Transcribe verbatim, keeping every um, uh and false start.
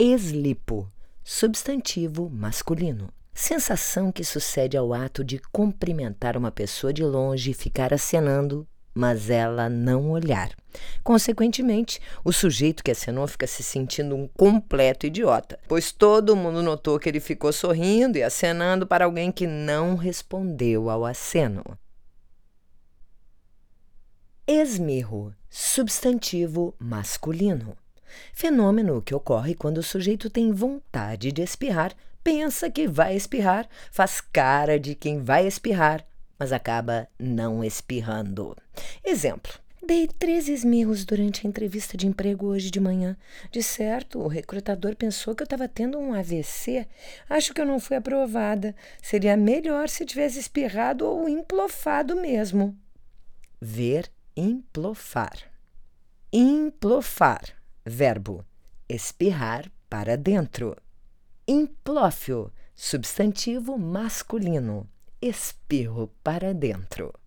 Eslipo, substantivo masculino. Sensação que sucede ao ato de cumprimentar uma pessoa de longe e ficar acenando, mas ela não olhar. Consequentemente, o sujeito que acenou fica se sentindo um completo idiota, pois todo mundo notou que ele ficou sorrindo e acenando para alguém que não respondeu ao aceno. Esmirro, substantivo masculino. Fenômeno que ocorre quando o sujeito tem vontade de espirrar, pensa que vai espirrar, faz cara de quem vai espirrar, mas acaba não espirrando. Exemplo: dei três esmirros durante a entrevista de emprego hoje de manhã. De certo, o recrutador pensou que eu estava tendo um A V C. Acho que eu não fui aprovada. Seria melhor se tivesse espirrado ou implofado mesmo. Ver implofar. Implofar. Verbo: espirrar para dentro. Implófio, substantivo masculino, espirro para dentro.